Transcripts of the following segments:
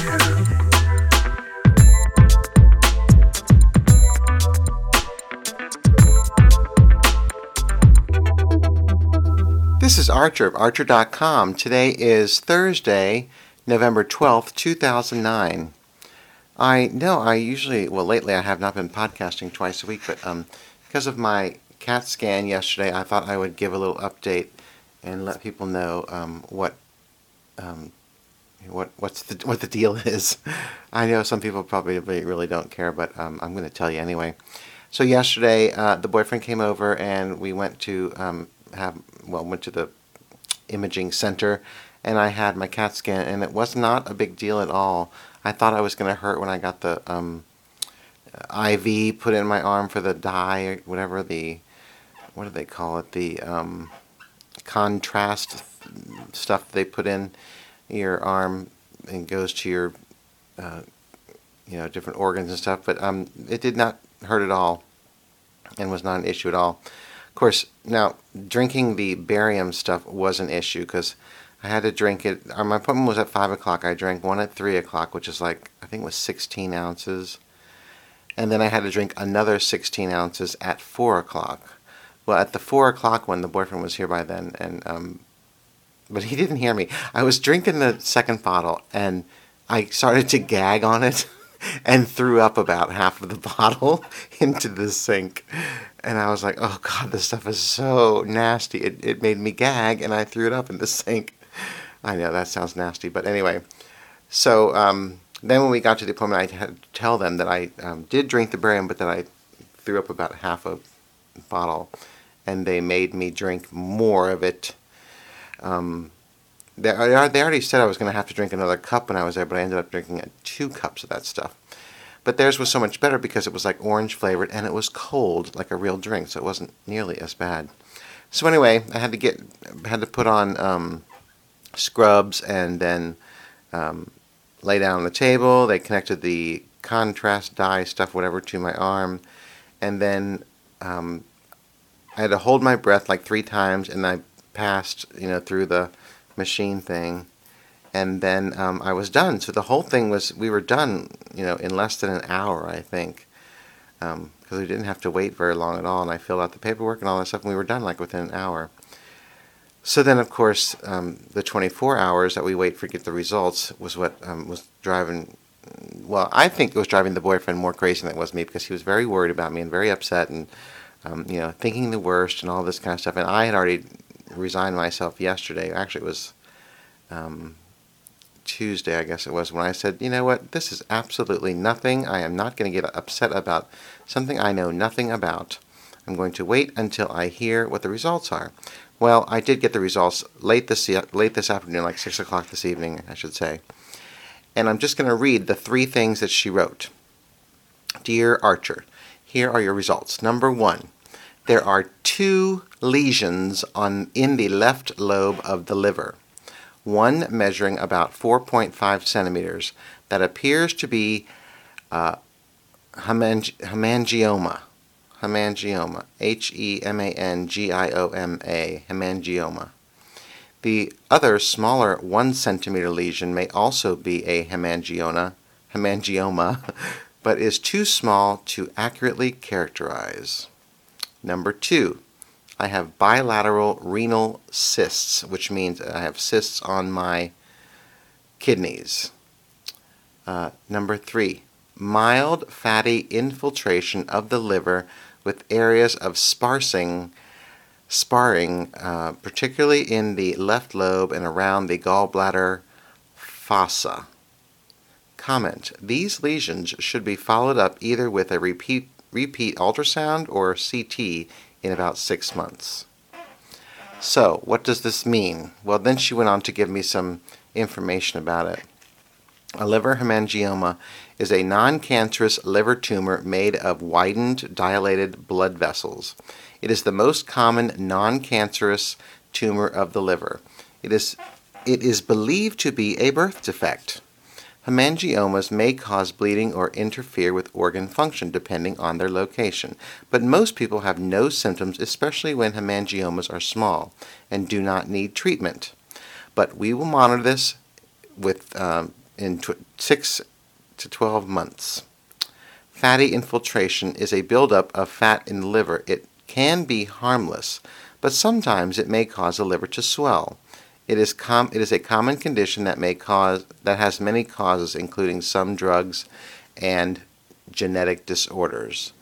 This is Archer of Archer.com. Today is Thursday, November 12th, 2009. I know lately I have not been podcasting twice a week, but because of my CAT scan yesterday, I thought I would give a little update and let people know what the deal is. I know some people probably really don't care, but I'm going to tell you anyway. So yesterday, the boyfriend came over and we went to went to the imaging center, and I had my CAT scan, and it was not a big deal at all. I thought I was going to hurt when I got the IV put in my arm for the dye, or whatever what do they call it? The contrast stuff they put in your arm and goes to your different organs and stuff. But it did not hurt at all, and was not an issue at all. Of course, now drinking the barium stuff was an issue because I had to drink it. My appointment was at 5 o'clock. I drank one at 3 o'clock, which is I think it was 16 ounces. And then I had to drink another 16 ounces at 4 o'clock. Well, at the 4 o'clock one, the boyfriend was here by then, but he didn't hear me. I was drinking the second bottle, and I started to gag on it and threw up about half of the bottle into the sink. And I was like, oh God, this stuff is so nasty. It made me gag, and I threw it up in the sink. I know, that sounds nasty. But anyway, so then when we got to the appointment, I had to tell them that I did drink the barium, but that I threw up about half a bottle. And they made me drink more of it. They already said I was going to have to drink another cup when I was there, but I ended up drinking 2 cups of that stuff. But theirs was so much better because it was like orange flavored, and it was cold like a real drink, so it wasn't nearly as bad. So anyway, I had to put on scrubs and then lay down on the table. They connected the contrast dye stuff, whatever, to my arm, and then I had to hold my breath like 3 times, and I passed through the machine thing. And then I was done. So the whole thing we were done, in less than an hour, I think, because we didn't have to wait very long at all. And I filled out the paperwork and all that stuff, and we were done within an hour. So then, of course, the 24 hours that we wait to get the results was what was driving. Well, I think it was driving the boyfriend more crazy than it was me, because he was very worried about me and very upset and thinking the worst and all this kind of stuff. And I had already resigned myself yesterday. Actually, it was Tuesday, I guess it was, when I said, you know what, this is absolutely nothing. I am not going to get upset about something I know nothing about. I'm going to wait until I hear what the results are. Well, I did get the results late this afternoon, like 6 o'clock this evening, I should say. And I'm just going to read the 3 things that she wrote. Dear Archer, here are your results. Number 1, there are 2 lesions in the left lobe of the liver. One measuring about 4.5 centimeters that appears to be hemangioma. Hemangioma. Hemangioma. Hemangioma. The other smaller 1 centimeter lesion may also be a hemangioma, but is too small to accurately characterize. Number 2. I have bilateral renal cysts, which means I have cysts on my kidneys. Number 3, mild fatty infiltration of the liver with areas of sparring, particularly in the left lobe and around the gallbladder fossa. Comment: these lesions should be followed up either with a repeat ultrasound or CT in about 6 months. So, what does this mean? Well, then she went on to give me some information about it. A liver hemangioma is a non-cancerous liver tumor made of widened, dilated blood vessels. It is the most common non-cancerous tumor of the liver. It is believed to be a birth defect. Hemangiomas may cause bleeding or interfere with organ function depending on their location, but most people have no symptoms, especially when hemangiomas are small and do not need treatment. But we will monitor this with in 6 to 12 months. Fatty infiltration is a buildup of fat in the liver. It can be harmless, but sometimes it may cause the liver to swell. It is a common condition that has many causes, including some drugs and genetic disorders.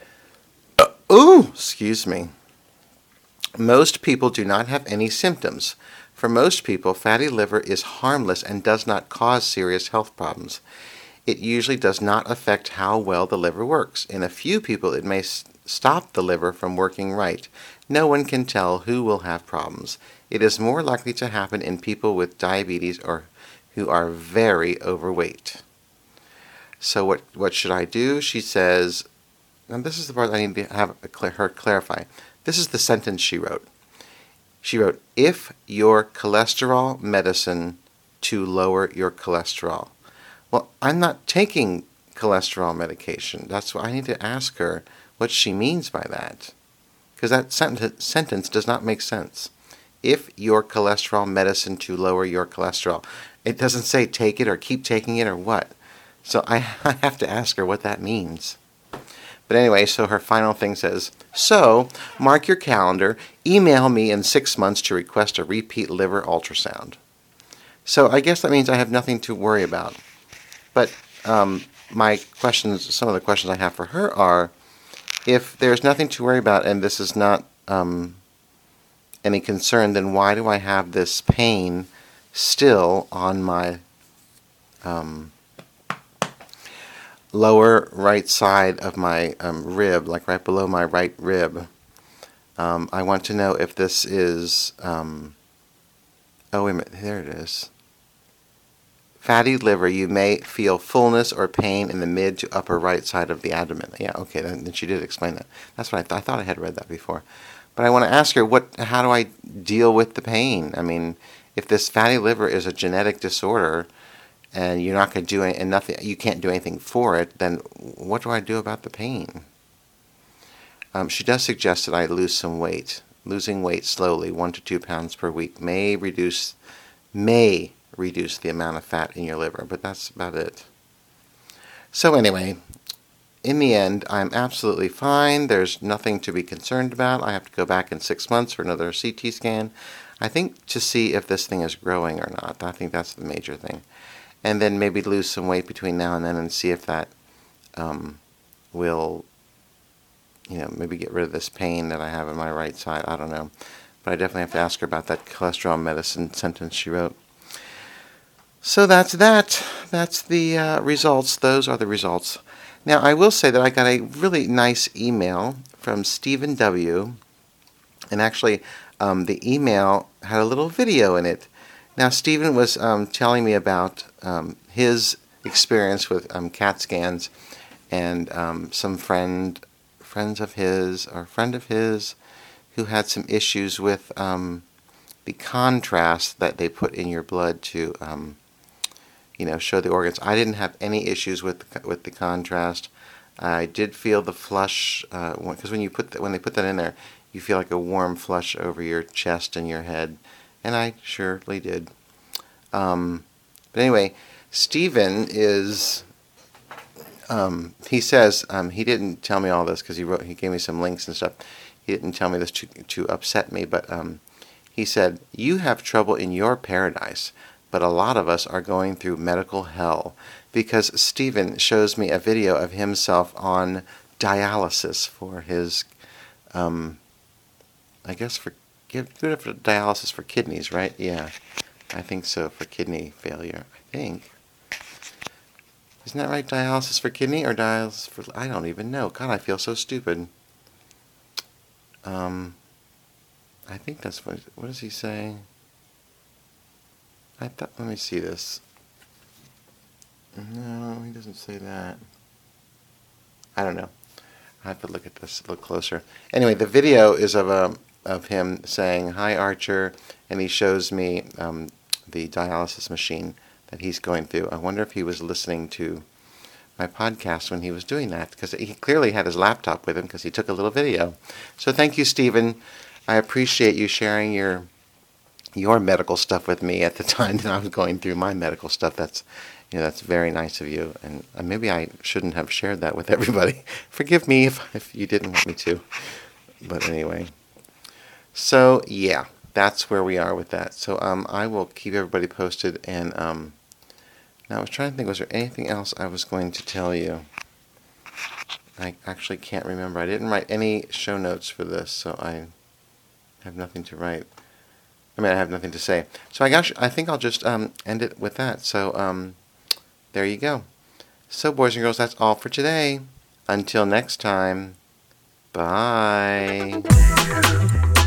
Excuse me. Most people do not have any symptoms. For most people, fatty liver is harmless and does not cause serious health problems. It usually does not affect how well the liver works. In a few people, it may stop the liver from working right. No one can tell who will have problems. It is more likely to happen in people with diabetes or who are very overweight. So what should I do? She says, and this is the part I need to have her clarify. This is the sentence she wrote. She wrote, if your cholesterol medicine to lower your cholesterol. Well, I'm not taking cholesterol medication. That's why I need to ask her what she means by that. Because that sentence does not make sense. If your cholesterol medicine to lower your cholesterol. It doesn't say take it or keep taking it or what. So I have to ask her what that means. But anyway, so her final thing says, so mark your calendar, email me in 6 months to request a repeat liver ultrasound. So I guess that means I have nothing to worry about. But my questions, some of the questions I have for her are, if there's nothing to worry about and this is not any concern, then why do I have this pain still on my lower right side of my rib, like right below my right rib? I want to know if this is, oh wait a minute, there it is. Fatty liver, you may feel fullness or pain in the mid to upper right side of the abdomen. Yeah, okay, then she did explain that. That's what I thought I had read that before. But I want to ask her, how do I deal with the pain? I mean, if this fatty liver is a genetic disorder and you're not going to do it, and nothing, you can't do anything for it, then what do I do about the pain? She does suggest that I lose some weight. Losing weight slowly, 1 to 2 pounds per week, may reduce the amount of fat in your liver, but that's about it. So anyway, in the end, I'm absolutely fine. There's nothing to be concerned about. I have to go back in 6 months for another CT scan, I think, to see if this thing is growing or not. I think that's the major thing. And then maybe lose some weight between now and then and see if that will, maybe get rid of this pain that I have in my right side. I don't know. But I definitely have to ask her about that cholesterol medicine sentence she wrote. So that's that. That's the results. Those are the results. Now, I will say that I got a really nice email from Stephen W. And actually, the email had a little video in it. Now, Stephen was telling me about his experience with CAT scans and some friend of his who had some issues with the contrast that they put in your blood to show the organs. I didn't have any issues with the contrast. I did feel the flush because when they put that in there, you feel like a warm flush over your chest and your head, and I surely did. But anyway, Stephen is. He says he didn't tell me all this because he gave me some links and stuff. He didn't tell me this to upset me, but he said, you have trouble in your paradise, but a lot of us are going through medical hell, because Stephen shows me a video of himself on dialysis for his, I guess for dialysis for kidneys, right? Yeah, I think so, for kidney failure, I think. Isn't that right? Dialysis for kidney or dialysis for... I don't even know. God, I feel so stupid. I think that's what does he say? Let me see this. No, he doesn't say that. I don't know. I have to look at this a little closer. Anyway, the video is of him saying, "Hi, Archer," and he shows me the dialysis machine that he's going through. I wonder if he was listening to my podcast when he was doing that, because he clearly had his laptop with him because he took a little video. So thank you, Stephen. I appreciate you sharing your medical stuff with me at the time that I was going through my medical stuff. That's Yeah, that's very nice of you, and maybe I shouldn't have shared that with everybody. Forgive me if you didn't want me to. But anyway. So, yeah, that's where we are with that. So, I will keep everybody posted, and, now I was trying to think, was there anything else I was going to tell you? I actually can't remember. I didn't write any show notes for this, so I have nothing to write. I have nothing to say. So I think I'll just end it with that. So there you go. So boys and girls, that's all for today. Until next time, bye.